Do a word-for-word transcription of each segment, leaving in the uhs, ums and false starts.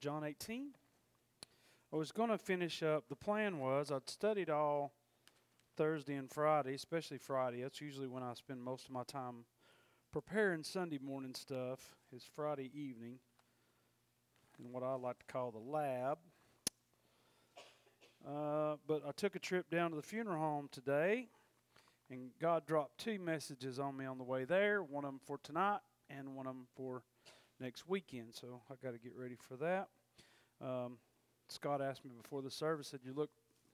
John eighteen. I was going to finish up. The plan was I'd studied all Thursday and Friday, especially Friday. That's usually when I spend most of my time preparing Sunday morning stuff, is Friday evening, in what I like to call the lab. Uh, but I took a trip down to the funeral home today, and God dropped two messages on me on the way there, one of them for tonight and one of them for next weekend, so I got to get ready for that. Um, Scott asked me before the service, said, you look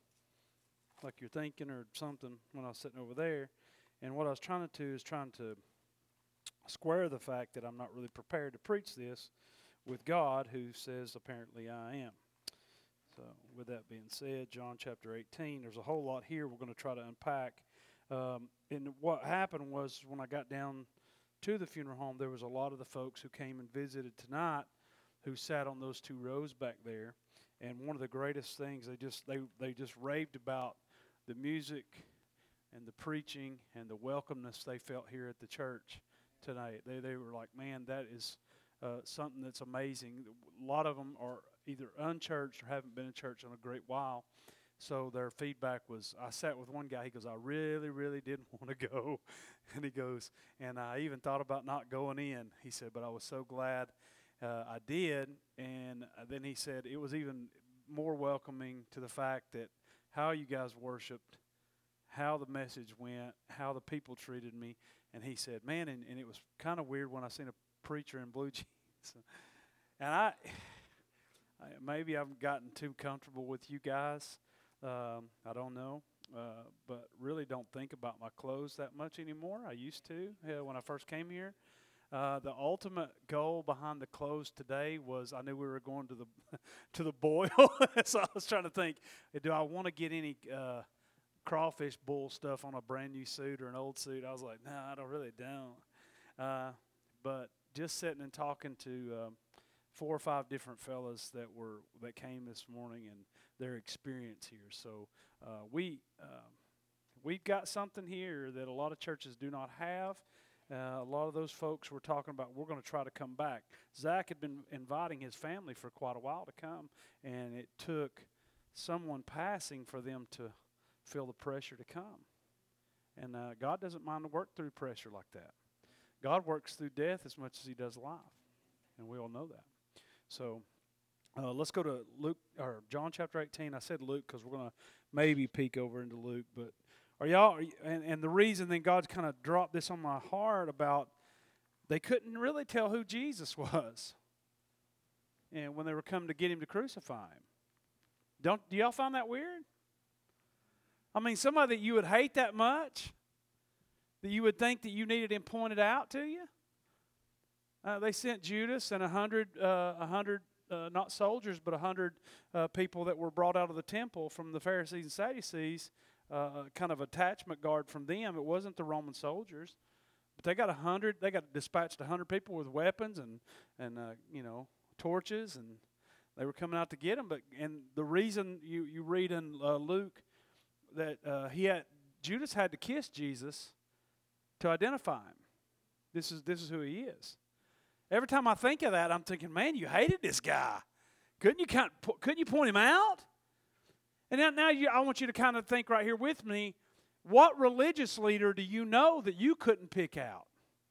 like you're thinking or something when I was sitting over there, and what I was trying to do is trying to square the fact that I'm not really prepared to preach this with God, who says apparently I am. So with that being said, John chapter eighteen, there's a whole lot here we're going to try to unpack. Um, and what happened was when I got down to the funeral home, there was a lot of the folks who came and visited tonight who sat on those two rows back there. And one of the greatest things, they just they, they just raved about the music and the preaching and the welcomeness they felt here at the church tonight. They they were like, man, that is uh, something that's amazing. A lot of them are either unchurched or haven't been in church in a great while. So their feedback was, I sat with one guy, he goes, I really, really didn't want to go. And he goes, and I even thought about not going in. He said, but I was so glad uh, I did. And then he said, it was even more welcoming to the fact that how you guys worshiped, how the message went, how the people treated me. And he said, man, and, and it was kind of weird when I seen a preacher in blue jeans. And I, I, maybe I've gotten too comfortable with you guys. Um, I don't know, uh, but really don't think about my clothes that much anymore. I used to yeah, when I first came here. Uh, the ultimate goal behind the clothes today was I knew we were going to the to the boil, so I was trying to think, do I want to get any uh, crawfish bull stuff on a brand new suit or an old suit? I was like, no, nah, I don't really don't. Uh, but just sitting and talking to um, four or five different fellas that were that came this morning and their experience here. So uh, we uh, we've got something here that a lot of churches do not have. Uh, a lot of those folks were talking about we're going to try to come back. Zach had been inviting his family for quite a while to come, and it took someone passing for them to feel the pressure to come. And uh, God doesn't mind to work through pressure like that. God works through death as much as he does life, and we all know that. So uh, let's go to Luke or John chapter eighteen. I said Luke because we're going to maybe peek over into Luke. But are y'all? Are you, and, and the reason then God's kind of dropped this on my heart about they couldn't really tell who Jesus was, and when they were coming to get him to crucify him. Don't do y'all find that weird? I mean, somebody that you would hate that much, that you would think that you needed him pointed out to you. Uh, they sent Judas and a hundred, uh, a hundred, uh, not soldiers, but a hundred uh, people that were brought out of the temple from the Pharisees and Sadducees, uh, kind of attachment guard from them. It wasn't the Roman soldiers, but they got a hundred. They got dispatched a hundred people with weapons and and uh, you know torches, and they were coming out to get him. But and the reason you you read in uh, Luke that uh, he had Judas had to kiss Jesus to identify him. This is this is who he is. Every time I think of that, I'm thinking, man, you hated this guy. Couldn't you kind of, couldn't you point him out? And now, now you, I want you to kind of think right here with me, what religious leader do you know that you couldn't pick out?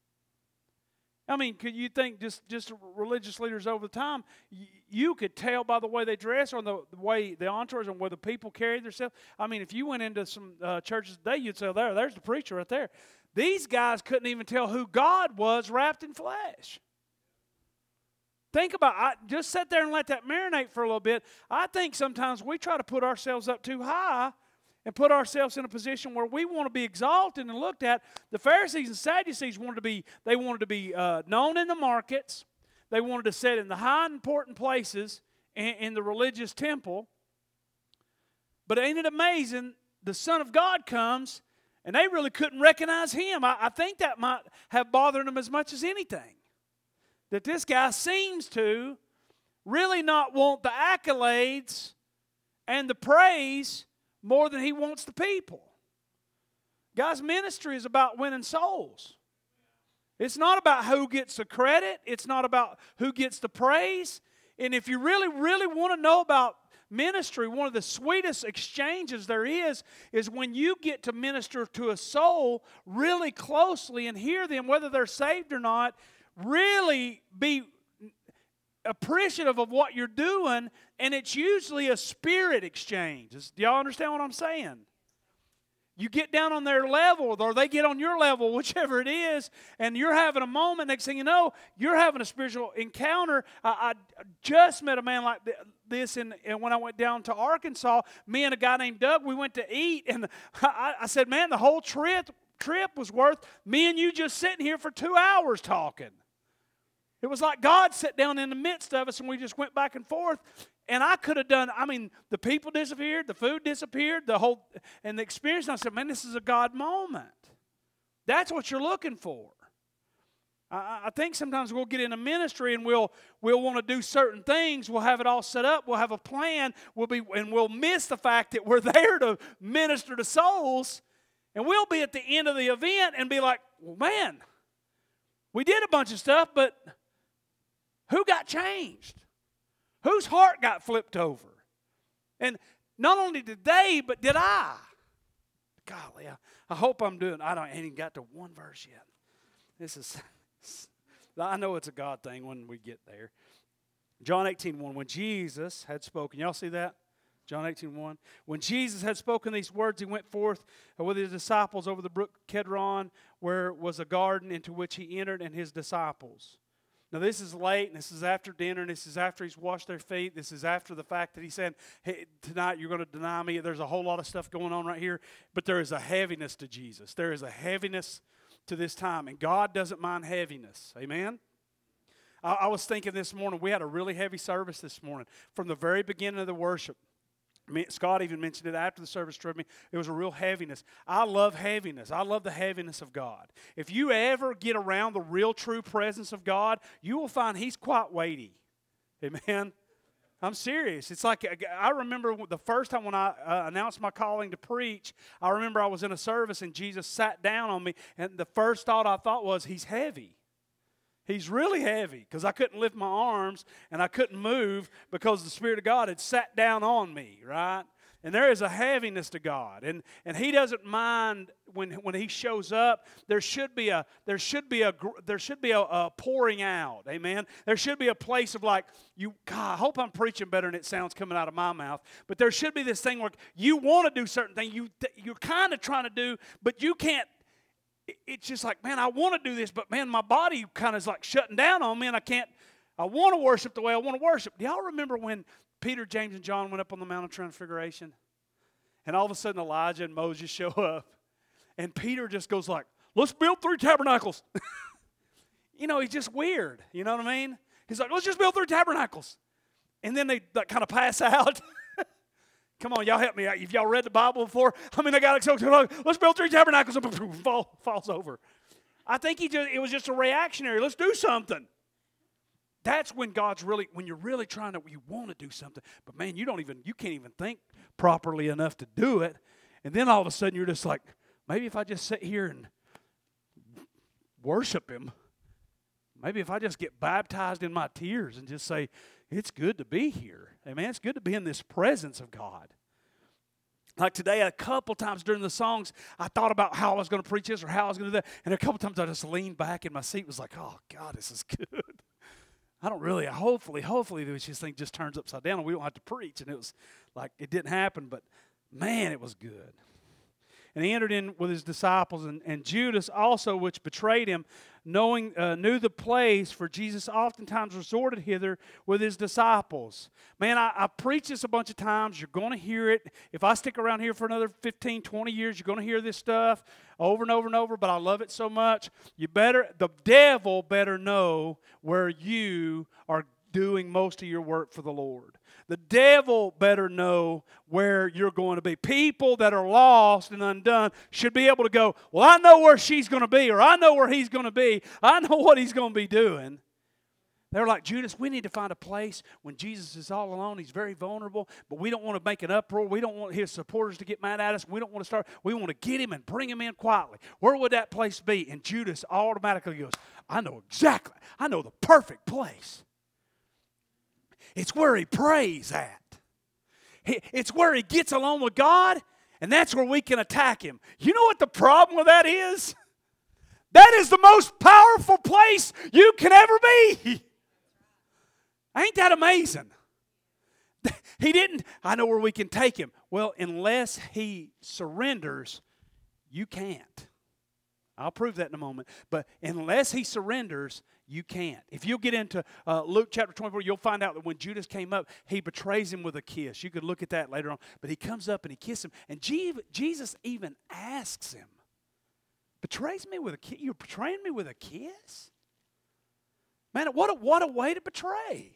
I mean, could you think just, just religious leaders over the time, you, you could tell by the way they dress or the, the way the entourage and where the people carried themselves. I mean, if you went into some uh, churches today, you'd say, there, there's the preacher right there. These guys couldn't even tell who God was wrapped in flesh. Think about it. I, just sit there and let that marinate for a little bit. I think sometimes we try to put ourselves up too high and put ourselves in a position where we want to be exalted and looked at. The Pharisees and Sadducees wanted to be, they wanted to be uh, known in the markets. They wanted to sit in the high and important places in, in the religious temple. But ain't it amazing, the Son of God comes, and they really couldn't recognize him. I, I think that might have bothered them as much as anything. That this guy seems to really not want the accolades and the praise more than he wants the people. Guys, ministry is about winning souls. It's not about who gets the credit. It's not about who gets the praise. and if you really, really want to know about ministry, one of the sweetest exchanges there is, is when you get to minister to a soul really closely and hear them, whether they're saved or not, really be appreciative of what you're doing, and it's usually a spirit exchange. Do y'all understand what I'm saying? You get down on their level, or they get on your level, whichever it is, and you're having a moment. Next thing you know, you're having a spiritual encounter. I, I just met a man like this, and when I went down to Arkansas, me and a guy named Doug, we went to eat, and I, I said, man, the whole trip, trip was worth me and you just sitting here for two hours talking. It was like God sat down in the midst of us, and we just went back and forth. And I could have done, I mean, the people disappeared, the food disappeared, the whole, and the experience. And I said, man, this is a God moment. That's what you're looking for. I, I think sometimes we'll get into ministry and we'll we'll want to do certain things. We'll have it all set up. We'll have a plan. We'll be, and we'll miss the fact that we're there to minister to souls. And we'll be at the end of the event and be like, well, man, we did a bunch of stuff, but who got changed? Whose heart got flipped over? And not only did they, but did I? Golly, I, I hope I'm doing, I don't I ain't even got to one verse yet. This is, I know it's a God thing when we get there. John eighteen one, when Jesus had spoken, y'all see that? John eighteen one. When Jesus had spoken these words, he went forth with his disciples over the brook Kedron, where was a garden into which he entered, and his disciples. Now, this is late, and this is after dinner, and this is after he's washed their feet. This is after the fact that he said, hey, tonight you're going to deny me. There's a whole lot of stuff going on right here, but there is a heaviness to Jesus. There is a heaviness to this time, and God doesn't mind heaviness. Amen? I, I was thinking this morning, we had a really heavy service this morning. From the very beginning of the worship, Scott even mentioned it after the service to me. It was a real heaviness. I love heaviness. I love the heaviness of God. If you ever get around the real true presence of God, you will find He's quite weighty. Amen? I'm serious. It's like, I remember the first time when I uh, announced my calling to preach, I remember I was in a service and Jesus sat down on me, and the first thought I thought was, He's heavy. He's really heavy, because I couldn't lift my arms and I couldn't move because the Spirit of God had sat down on me, right? And there is a heaviness to God, and and He doesn't mind when when He shows up. There should be a there should be a there should be a, a pouring out, amen. There should be a place of like you. God, I hope I'm preaching better than it sounds coming out of my mouth. But there should be this thing where you want to do certain things, you you're kind of trying to do, but you can't. It's just like, man, I want to do this, but man, my body kind of is like shutting down on me, and I can't, I want to worship the way I want to worship. Do y'all remember when Peter, James, and John went up on the Mount of Transfiguration? And all of a sudden Elijah and Moses show up, and Peter just goes like, let's build three tabernacles. You know, he's just weird, you know what I mean? He's like, let's just build three tabernacles. And then they like, kind of pass out. Come on, y'all help me out. If y'all read the Bible before, I mean, I got so let's build three tabernacles, and fall, falls over. I think he just, it was just a reactionary. Let's do something. That's when God's really, when you're really trying to, you want to do something, but man, you don't even, you can't even think properly enough to do it. And then all of a sudden you're just like, maybe if I just sit here and worship Him, maybe if I just get baptized in my tears and just say, it's good to be here. Amen. It's good to be in this presence of God. Like today, a couple times during the songs, I thought about how I was going to preach this or how I was going to do that. And a couple times I just leaned back in my seat and was like, oh, God, this is good. I don't really, hopefully, hopefully this thing just turns upside down and we don't have to preach. And it was like, it didn't happen, but man, it was good. And he entered in with his disciples, and, and Judas also, which betrayed him, knowing uh, knew the place, for Jesus oftentimes resorted hither with his disciples. Man, I, I preach this a bunch of times. You're going to hear it. If I stick around here for another fifteen, twenty years, you're going to hear this stuff over and over and over, but I love it so much. You better, the devil better know where you are doing most of your work for the Lord. The devil better know where you're going to be. People that are lost and undone should be able to go, well, I know where she's going to be, or I know where he's going to be. I know what he's going to be doing. They're like, Judas, we need to find a place when Jesus is all alone. He's very vulnerable, but we don't want to make an uproar. We don't want his supporters to get mad at us. We don't want to start. We want to get him and bring him in quietly. Where would that place be? And Judas automatically goes, I know exactly. I know the perfect place. It's where he prays at. It's where he gets along with God, and that's where we can attack him. You know what the problem with that is? That is the most powerful place you can ever be. Ain't that amazing? He didn't, I know where we can take him. Well, unless he surrenders, you can't. I'll prove that in a moment. But unless he surrenders, you can't. If you'll get into uh, Luke chapter twenty-four, you'll find out that when Judas came up, he betrays him with a kiss. You could look at that later on. But he comes up and he kisses him. And Jesus even asks him, betrays me with a kiss? You're betraying me with a kiss? Man, what a, what a way to betray.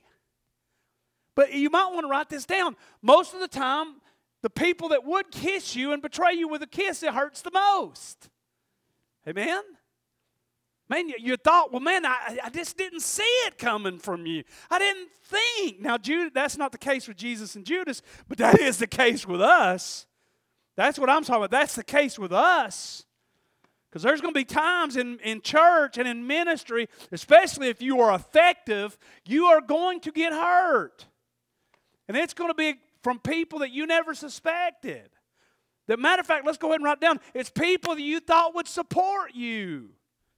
But you might want to write this down. Most of the time, the people that would kiss you and betray you with a kiss, it hurts the most. Amen? Man, you, you thought, well, man, I, I just didn't see it coming from you. I didn't think. Now, Judas, that's not the case with Jesus and Judas, but that is the case with us. That's what I'm talking about. That's the case with us. Because there's going to be times in, in church and in ministry, especially if you are effective, you are going to get hurt. And it's going to be from people that you never suspected. As a matter of fact, let's go ahead and write it down. It's people that you thought would support you.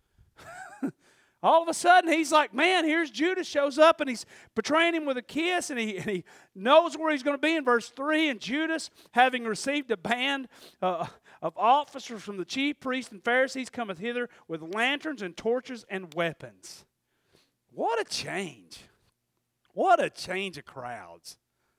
All of a sudden, he's like, man, here's Judas shows up, and he's betraying him with a kiss, and he, and he knows where he's going to be in verse three. And Judas, having received a band uh, of officers from the chief priests and Pharisees, cometh hither with lanterns and torches and weapons. What a change. What a change of crowds.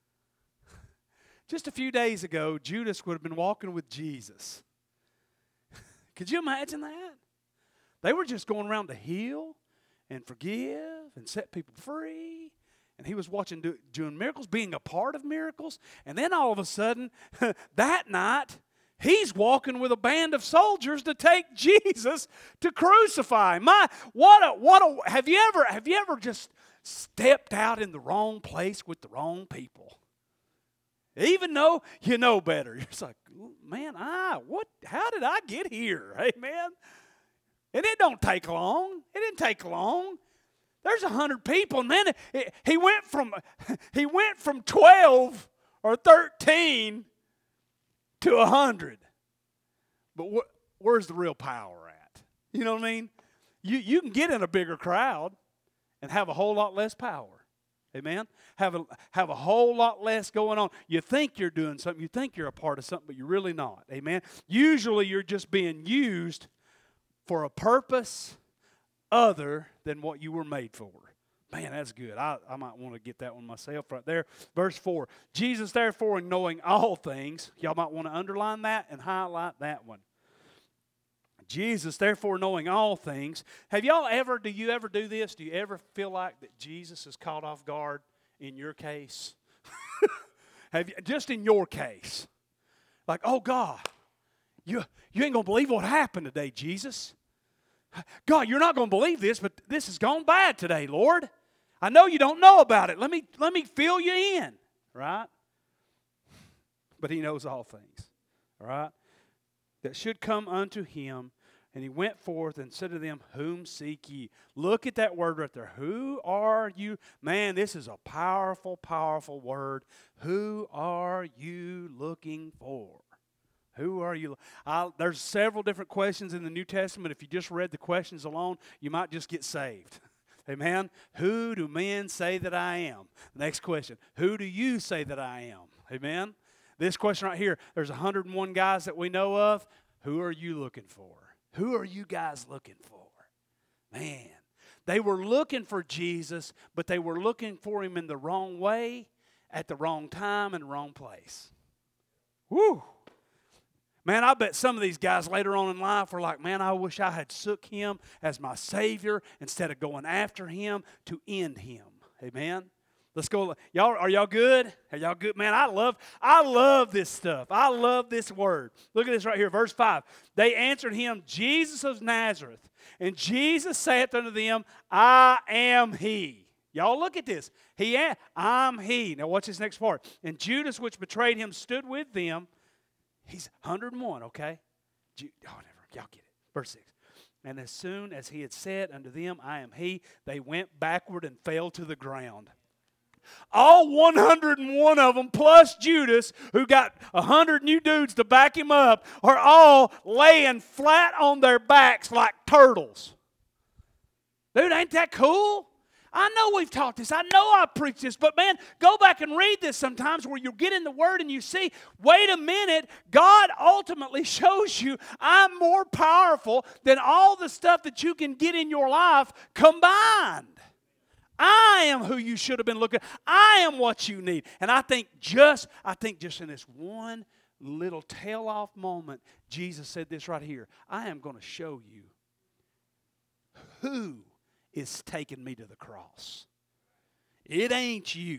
Just a few days ago, Judas would have been walking with Jesus. Could you imagine that? They were just going around to heal and forgive and set people free. And he was watching do, doing miracles, being a part of miracles. And then all of a sudden, that night, he's walking with a band of soldiers to take Jesus to crucify. My, what a, what a, have you ever, have you ever just stepped out in the wrong place with the wrong people? Even though you know better. You're just like, man, I, what, how did I get here? Amen. And it don't take long. It didn't take long. There's a hundred people, and then it, it, he went from he went from twelve or thirteen to a hundred. But wh- where's the real power at? You know what I mean? You you can get in a bigger crowd and have a whole lot less power. Amen? Have a have a whole lot less going on. You think you're doing something, you think you're a part of something, but you're really not. Amen? Usually you're just being used for a purpose other than what you were made for. Man, that's good. I, I might want to get that one myself right there. Verse four. Jesus, therefore, knowing all things. Y'all might want to underline that and highlight that one. Jesus, therefore, knowing all things. Have y'all ever, do you ever do this? Do you ever feel like that Jesus is caught off guard in your case? Have you, just in your case. Like, oh, God. You, you ain't going to believe what happened today, Jesus. God, you're not going to believe this, but this has gone bad today, Lord. I know you don't know about it. Let me, let me fill you in, right? But he knows all things, all right? That should come unto him. And he went forth and said to them, whom seek ye? Look at that word right there. Who are you? Man, this is a powerful, powerful word. Who are you looking for? Who are you? I, there's several different questions in the New Testament. If you just read the questions alone, you might just get saved. Amen? Who do men say that I am? Next question. Who do you say that I am? Amen? This question right here, there's one hundred one guys that we know of. Who are you looking for? Who are you guys looking for? Man, they were looking for Jesus, but they were looking for him in the wrong way, at the wrong time, and the wrong place. Woo! Man, I bet some of these guys later on in life were like, man, I wish I had took him as my Savior instead of going after him to end him. Amen? Let's go. Y'all, are y'all good? Are y'all good? Man, I love, I love this stuff. I love this word. Look at this right here, verse five. They answered him, Jesus of Nazareth. And Jesus saith unto them, I am he. Y'all look at this. He, I'm he. Now watch this next part. And Judas, which betrayed him, stood with them. He's one hundred one, okay? Oh, never. Y'all get it. Verse six. And as soon as he had said unto them, I am he, they went backward and fell to the ground. All one hundred one of them, plus Judas, who got one hundred new dudes to back him up, are all laying flat on their backs like turtles. Dude, ain't that cool? I know we've taught this. I know I preach this. But, man, go back and read this sometimes where you get in the Word and you see, wait a minute, God ultimately shows you I'm more powerful than all the stuff that you can get in your life combined. I am who you should have been looking. I am what you need. And I think just, I think just in this one little tail-off moment, Jesus said this right here. I am going to show you who is taking me to the cross. It ain't you.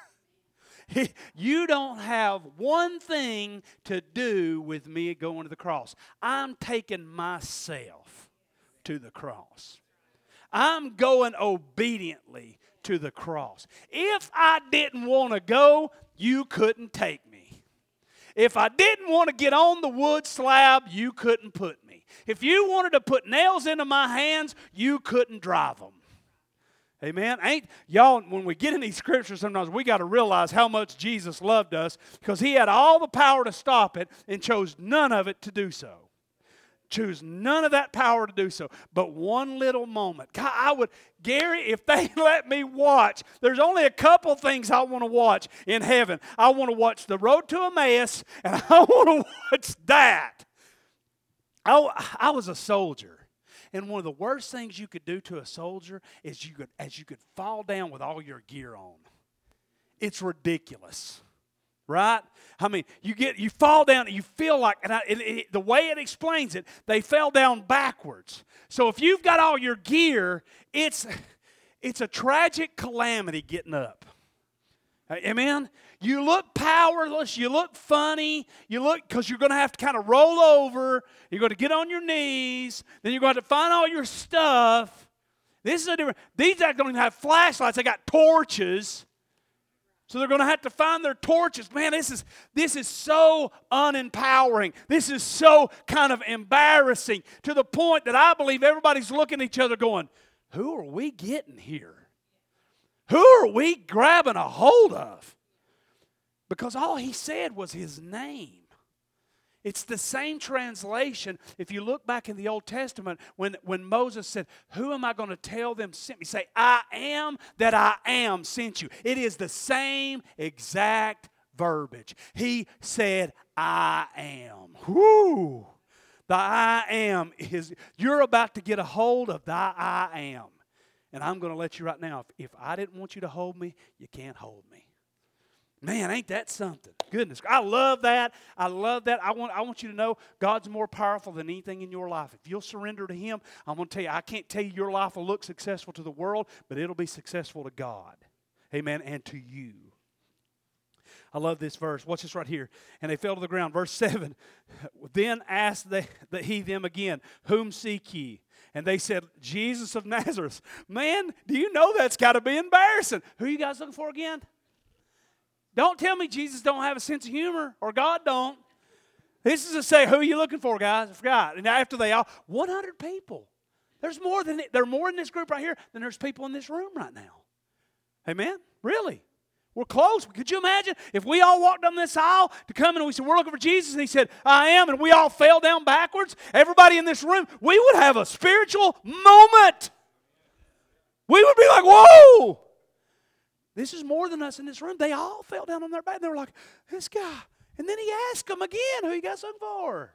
You don't have one thing to do with me going to the cross. I'm taking myself to the cross. I'm going obediently to the cross. If I didn't want to go, you couldn't take me. If I didn't want to get on the wood slab, you couldn't put me. If you wanted to put nails into my hands, you couldn't drive them. Amen. Ain't y'all, when we get in these scriptures, sometimes we got to realize how much Jesus loved us, because he had all the power to stop it and chose none of it to do so. Choose none of that power to do so. But one little moment. God, I would, Gary, if they let me watch, there's only a couple things I want to watch in heaven. I want to watch The Road to Emmaus, and I want to watch that. I, I was a soldier. And one of the worst things you could do to a soldier is you could, as you could fall down with all your gear on. It's ridiculous. Right? I mean, you get you fall down and you feel like, and I, it, it, the way it explains it, they fell down backwards. So if you've got all your gear, it's it's a tragic calamity getting up. Amen? You look powerless, you look funny, you look, because you're going to have to kind of roll over, you're going to get on your knees, then you're going to find all your stuff. This is a different, these guys don't even have flashlights, they got torches. So they're going to have to find their torches. Man, this is this is so unempowering. This is so kind of embarrassing, to the point that I believe everybody's looking at each other going, who are we getting here? Who are we grabbing a hold of? Because all he said was his name. It's the same translation. If you look back in the Old Testament, when, when Moses said, who am I going to tell them sent me? Say, I am that I am sent you. It is the same exact verbiage. He said, I am. Whoo! The I am is, you're about to get a hold of the I am. And I'm going to let you right now, if, if I didn't want you to hold me, you can't hold me. Man, ain't that something? Goodness, I love that. I love that. I want, I want you to know God's more powerful than anything in your life. If you'll surrender to Him, I'm going to tell you, I can't tell you your life will look successful to the world, but it'll be successful to God. Amen, and to you. I love this verse. Watch this right here. And they fell to the ground. Verse seven. Then asked they, the, he them again, whom seek ye? And they said, Jesus of Nazareth. Man, do you know that's got to be embarrassing? Who are you guys looking for again? Don't tell me Jesus don't have a sense of humor, or God don't. This is to say, who are you looking for, guys? I forgot. And after they all, one hundred people. There's more than there are more in this group right here than there's people in this room right now. Amen? Really? We're close. Could you imagine if we all walked down this aisle to come and we said, we're looking for Jesus, and He said, I am, and we all fell down backwards? Everybody in this room, we would have a spiritual moment. We would be like, whoa! This is more than us in this room. They all fell down on their back. They were like, this guy. And then He asked them again, who you guys looking for?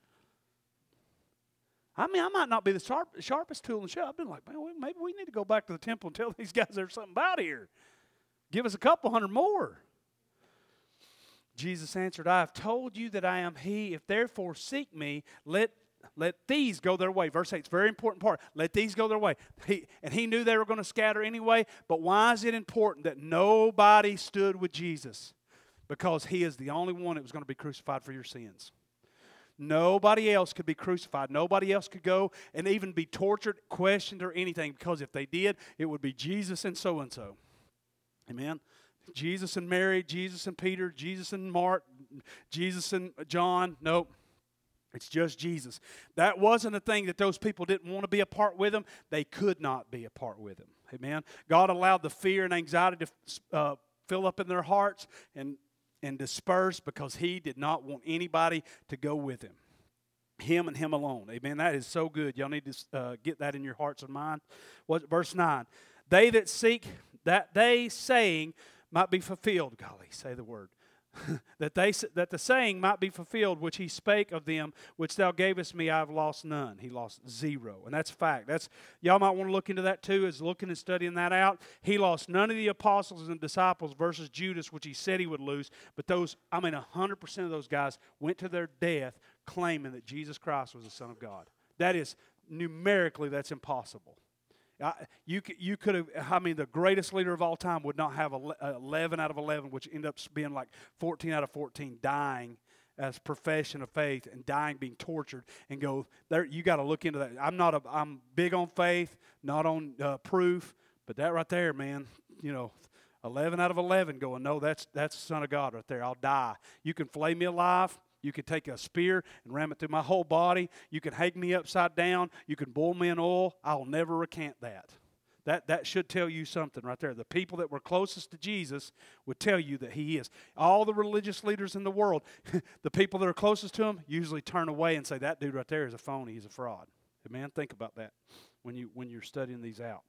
I mean, I might not be the sharp, sharpest tool in the show. I've been like, man, maybe we need to go back to the temple and tell these guys there's something about here. Give us a couple hundred more. Jesus answered, I have told you that I am He. If therefore seek me, let Let these go their way. Verse eight, it's a very important part. Let these go their way. He, and he knew they were going to scatter anyway, but why is it important that nobody stood with Jesus? Because He is the only one that was going to be crucified for your sins. Nobody else could be crucified. Nobody else could go and even be tortured, questioned, or anything, because if they did, it would be Jesus and so-and-so. Amen? Jesus and Mary, Jesus and Peter, Jesus and Mark, Jesus and John. Nope. It's just Jesus. That wasn't a thing that those people didn't want to be a part with Him. They could not be a part with Him. Amen. God allowed the fear and anxiety to uh, fill up in their hearts and, and disperse because he did not want anybody to go with him. Him and him alone. Amen. That is so good. Y'all need to uh, get that in your hearts and minds. What, verse nine. They that seek, that they saying might be fulfilled. Golly, say the word. that they that the saying might be fulfilled, which he spake of them, which thou gavest me, I have lost none. He lost zero, and that's a fact. That's y'all might want to look into that too, as looking and studying that out. He lost none of the apostles and disciples versus Judas, which he said he would lose. But those, I mean, a hundred percent of those guys went to their death claiming that Jesus Christ was the Son of God. That is numerically, that's impossible. I, you you could have, I mean, the greatest leader of all time would not have eleven out of eleven, which end up being like fourteen out of fourteen, dying as profession of faith and dying, being tortured, and go there. You got to look into that. I'm not a, I'm big on faith, not on uh, proof, but that right there, man, you know, eleven out of eleven going, no, that's that's the Son of God right there. I'll die. You can flay me alive. You can take a spear and ram it through my whole body. You can hang me upside down. You can boil me in oil. I'll never recant that. That that should tell you something right there. The people that were closest to Jesus would tell you that he is. All the religious leaders in the world, the people that are closest to him usually turn away and say, that dude right there is a phony. He's a fraud. Amen? Think about that when, you, when you're studying these out.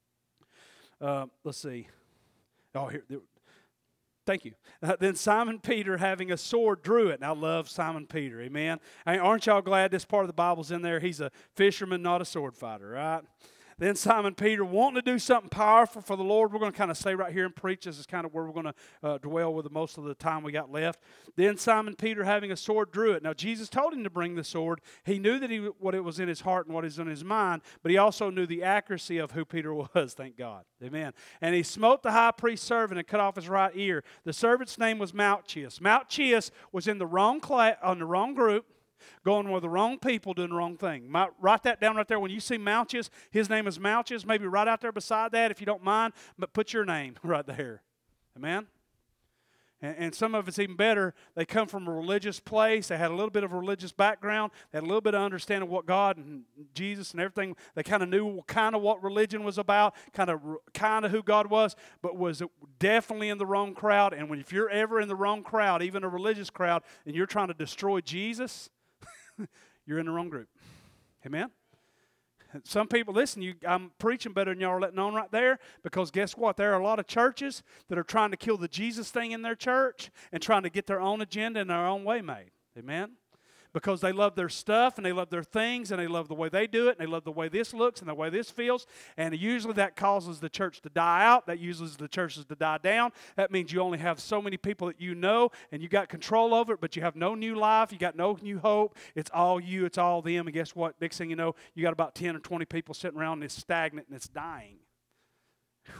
Uh, let's see. Oh, here. There, Thank you. Uh, then Simon Peter, having a sword, drew it. And I love Simon Peter. Amen. I mean, aren't y'all glad this part of the Bible's in there? He's a fisherman, not a sword fighter, right? Then Simon Peter, wanting to do something powerful for the Lord. We're going to kind of stay right here and preach. This is kind of where we're going to uh, dwell with most of the time we got left. Then Simon Peter, having a sword, drew it. Now, Jesus told him to bring the sword. He knew that he what it was in his heart and what is in his mind, but he also knew the accuracy of who Peter was, thank God. Amen. And he smote the high priest's servant and cut off his right ear. The servant's name was Malchus. Malchus was in the wrong class, on the wrong group, going with the wrong people, doing the wrong thing. Might write that down right there. When you see Malchus, his name is Malchus. Maybe right out there beside that, if you don't mind, but put your name right there. Amen? And, and some of it's even better. They come from a religious place. They had a little bit of a religious background. They had a little bit of understanding of what God and Jesus and everything. They kind of knew kind of what religion was about, kind of kind of who God was, but was definitely in the wrong crowd. And when if you're ever in the wrong crowd, even a religious crowd, and you're trying to destroy Jesus, you're in the wrong group. Amen? Some people, listen, you, I'm preaching better than y'all are letting on right there, because guess what? There are a lot of churches that are trying to kill the Jesus thing in their church and trying to get their own agenda and their own way made. Amen? Because they love their stuff and they love their things and they love the way they do it and they love the way this looks and the way this feels. And usually that causes the church to die out. That uses the churches to die down. That means you only have so many people that you know and you got control over it, but you have no new life. You got no new hope. It's all you. It's all them. And guess what? Next thing you know, you got about ten or twenty people sitting around and it's stagnant and it's dying. Whew.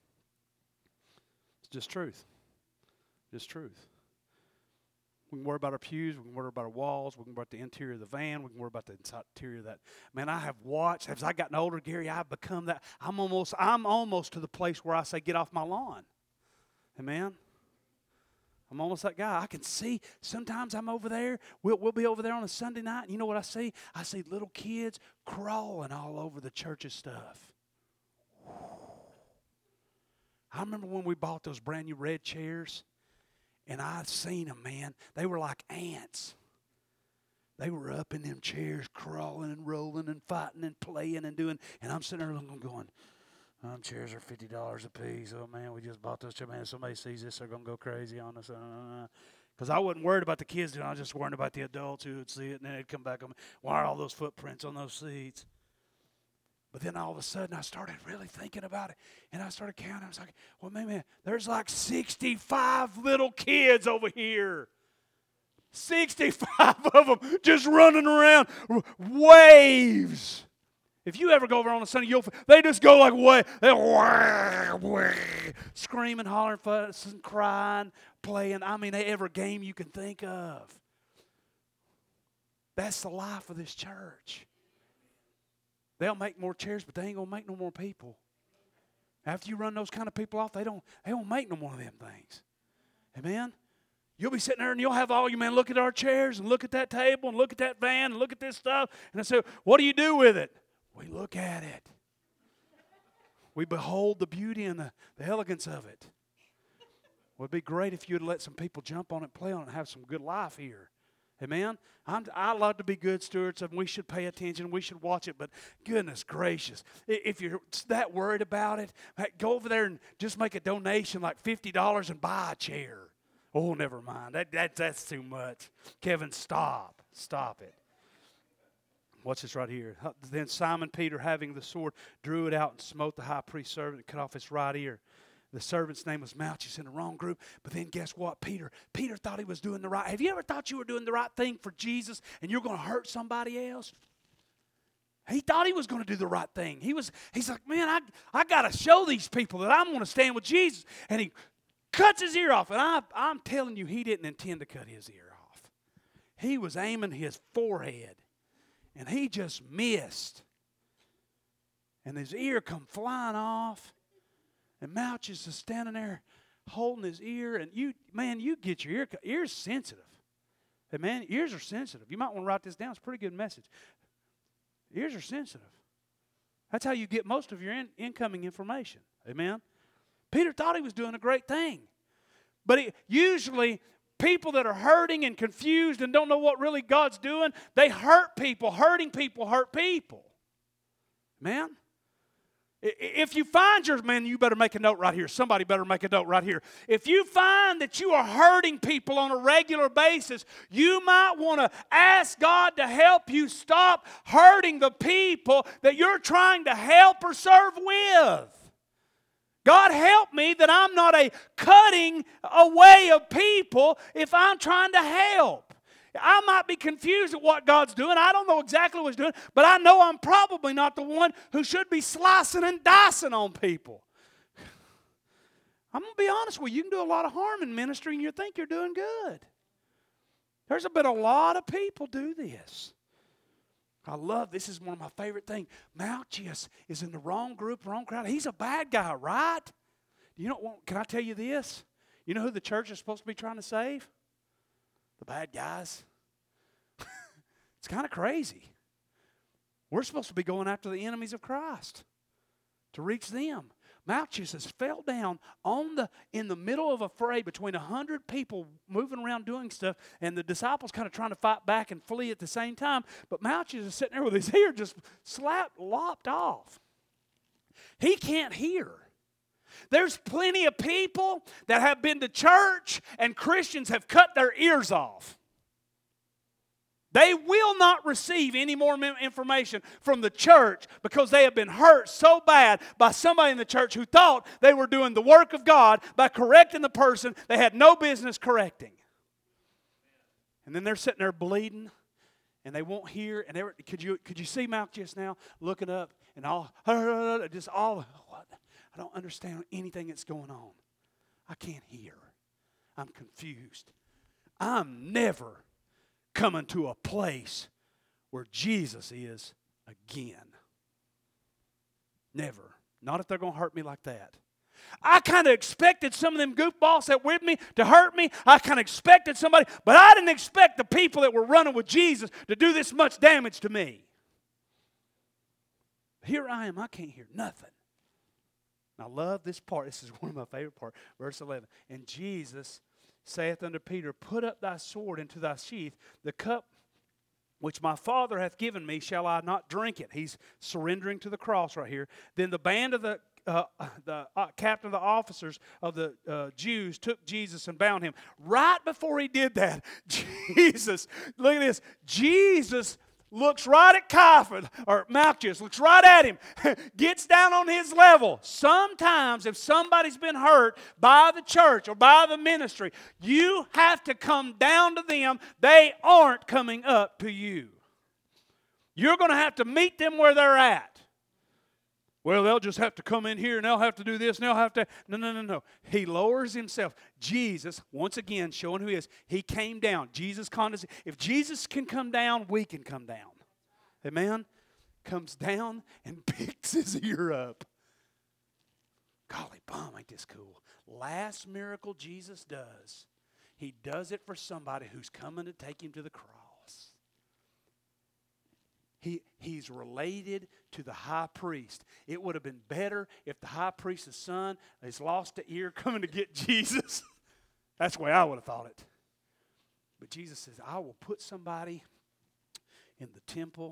It's just truth. Just truth. We can worry about our pews. We can worry about our walls. We can worry about the interior of the van. We can worry about the interior of that. Man, I have watched, as I gotten older, Gary, I've become that. I'm almost, I'm almost to the place where I say, get off my lawn. Amen? I'm almost that guy. I can see, sometimes I'm over there. We'll, we'll be over there on a Sunday night, and you know what I see? I see little kids crawling all over the church's stuff. I remember when we bought those brand new red chairs. And I'd seen them, man. They were like ants. They were up in them chairs, crawling and rolling and fighting and playing and doing. And I'm sitting there going, um, chairs are fifty dollars a piece. Oh, man, we just bought those chairs. Man, if somebody sees this, they're going to go crazy on us. Because I wasn't worried about the kids doing it. I was just worried about the adults who would see it. And then they'd come back on me. Why are all those footprints on those seats? But then all of a sudden, I started really thinking about it. And I started counting. I was like, well, man, man, there's like sixty-five little kids over here. sixty-five of them just running around. Waves. If you ever go over on a Sunday, you'll, they just go like way, they wah, wah, screaming, hollering, fussing, crying, playing. I mean, every game you can think of. That's the life of this church. They'll make more chairs, but they ain't gonna make no more people. After you run those kind of people off, they don't they don't make no more of them things. Amen? You'll be sitting there and you'll have all you men look at our chairs and look at that table and look at that van and look at this stuff. And I say, what do you do with it? We look at it. We behold the beauty and the, the elegance of it. Well, it'd be great if you'd let some people jump on it, play on it, and have some good life here. Amen? I'm, I love to be good stewards, and we should pay attention. We should watch it, but goodness gracious, if you're that worried about it, go over there and just make a donation like fifty dollars and buy a chair. Oh, never mind. That, that, that's too much. Kevin, stop. Stop it. Watch this right here. Then Simon Peter, having the sword, drew it out and smote the high priest's servant and cut off his right ear. The servant's name was Malchus, in the wrong group. But then guess what? Peter, Peter thought he was doing the right. Have you ever thought you were doing the right thing for Jesus and you're going to hurt somebody else? He thought he was going to do the right thing. He was. He's like, man, I, I got to show these people that I'm going to stand with Jesus. And he cuts his ear off. And I, I'm telling you, he didn't intend to cut his ear off. He was aiming his forehead. And he just missed. And his ear come flying off. And Malchus is standing there holding his ear. And you, man, you get your ear cut. Ear's sensitive. Hey, man, ears are sensitive. You might want to write this down. It's a pretty good message. Ears are sensitive. That's how you get most of your in, incoming information. Amen? Peter thought he was doing a great thing. But it, usually, people that are hurting and confused and don't know what really God's doing, they hurt people. Hurting people hurt people. Man? If you find your, man, you better make a note right here. Somebody better make a note right here. If you find that you are hurting people on a regular basis, you might want to ask God to help you stop hurting the people that you're trying to help or serve with. God help me that I'm not a cutting away of people if I'm trying to help. I might be confused at what God's doing. I don't know exactly what He's doing, but I know I'm probably not the one who should be slicing and dicing on people. I'm going to be honest with you. You can do a lot of harm in ministry and you think you're doing good. There's been a lot of people do this. I love, this is one of my favorite things. Malchus is in the wrong group, wrong crowd. He's a bad guy, right? You know, can I tell you this? You know who the church is supposed to be trying to save? The bad guys. It's kind of crazy. We're supposed to be going after the enemies of Christ to reach them. Malchus has fell down on the in the middle of a fray between a hundred people moving around doing stuff, and the disciples kind of trying to fight back and flee at the same time. But Malchus is sitting there with his ear just slapped, lopped off. He can't hear. There's plenty of people that have been to church and Christians have cut their ears off. They will not receive any more information from the church because they have been hurt so bad by somebody in the church who thought they were doing the work of God by correcting the person they had no business correcting. And then they're sitting there bleeding and they won't hear. And they were, could you could you see Malchus now looking up and all just all what? I don't understand anything that's going on. I can't hear. I'm confused. I'm never coming to a place where Jesus is again. Never. Not if they're going to hurt me like that. I kind of expected some of them goofballs that were with me to hurt me. I kind of expected somebody, but I didn't expect the people that were running with Jesus to do this much damage to me. Here I am. I can't hear nothing. And I love this part. This is one of my favorite parts. Verse eleven. And Jesus saith unto Peter, put up thy sword into thy sheath. The cup which my Father hath given me, shall I not drink it? He's surrendering to the cross right here. Then the band of the uh, the uh, captain of the officers of the uh, Jews took Jesus and bound him. Right before he did that, Jesus, look at this, Jesus looks right at Caiaphas, or Malchus, looks right at him, gets down on his level. Sometimes if somebody's been hurt by the church or by the ministry, you have to come down to them. They aren't coming up to you. You're going to have to meet them where they're at. Well, they'll just have to come in here and they'll have to do this and they'll have to. No, no, no, no. He lowers himself. Jesus, once again, showing who he is, he came down. Jesus condescended. If Jesus can come down, we can come down. Amen? Comes down and picks his ear up. Golly bum, ain't this cool? Last miracle Jesus does, he does it for somebody who's coming to take him to the cross. He, he's related to the high priest. It would have been better if the high priest's son has lost an ear coming to get Jesus. That's the way I would have thought it. But Jesus says, I will put somebody in the temple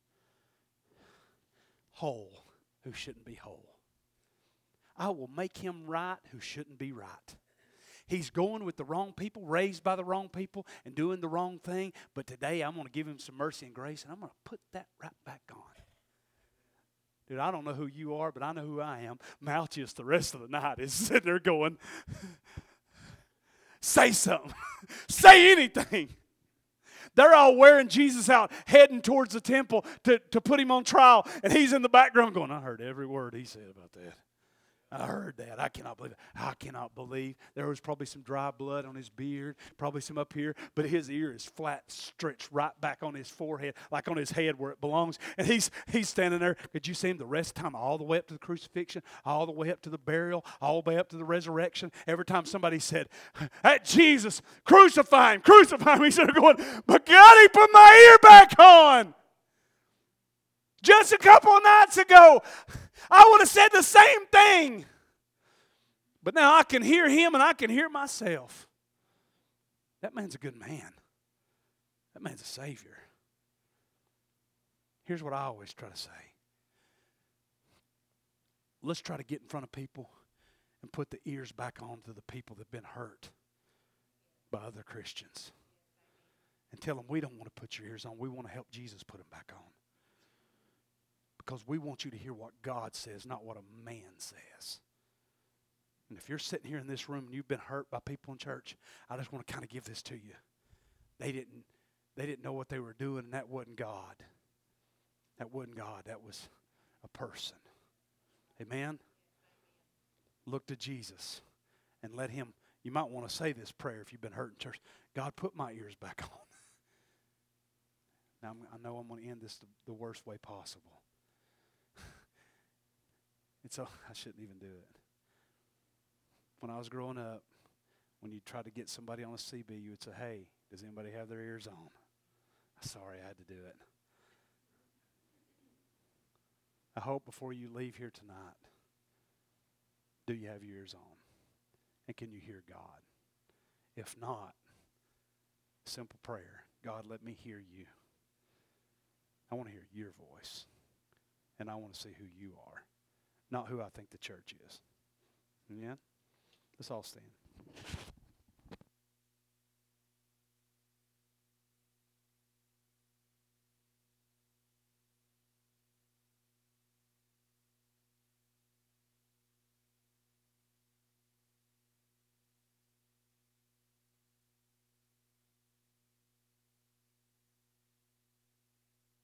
whole who shouldn't be whole. I will make him right who shouldn't be right. He's going with the wrong people, raised by the wrong people, and doing the wrong thing. But today I'm going to give him some mercy and grace, and I'm going to put that right back on. Dude, I don't know who you are, but I know who I am. Malchus the rest of the night is sitting there going, say something. Say anything. They're all wearing Jesus out, heading towards the temple to, to put him on trial. And he's in the background going, I heard every word he said about that. I heard that. I cannot believe it. I cannot believe. There was probably some dry blood on his beard, probably some up here, but his ear is flat, stretched right back on his forehead, like on his head where it belongs. And he's he's standing there. Could you see him the rest of the time, all the way up to the crucifixion, all the way up to the burial, all the way up to the resurrection? Every time somebody said, that Jesus, crucify him, crucify him, he's there going, but God, he put my ear back on. Just a couple of nights ago, I would have said the same thing. But now I can hear him and I can hear myself. That man's a good man. That man's a Savior. Here's what I always try to say. Let's try to get in front of people and put the ears back on to the people that have been hurt by other Christians. And tell them we don't want to put your ears on. We want to help Jesus put them back on. Because we want you to hear what God says, not what a man says. And if you're sitting here in this room and you've been hurt by people in church, I just want to kind of give this to you. They didn't, they didn't know what they were doing, and that wasn't God. That wasn't God. That was a person. Amen? Look to Jesus and let him, you might want to say this prayer if you've been hurt in church. God, put my ears back on. Now, I'm, I know I'm going to end this the, the worst way possible. It's so I shouldn't even do it. When I was growing up, when you tried to get somebody on a C B, you would say, hey, does anybody have their ears on? Sorry, I had to do it. I hope before you leave here tonight, do you have your ears on? And can you hear God? If not, simple prayer. God, let me hear you. I want to hear your voice. And I want to see who you are. Not who I think the church is. Yeah? Let's all stand.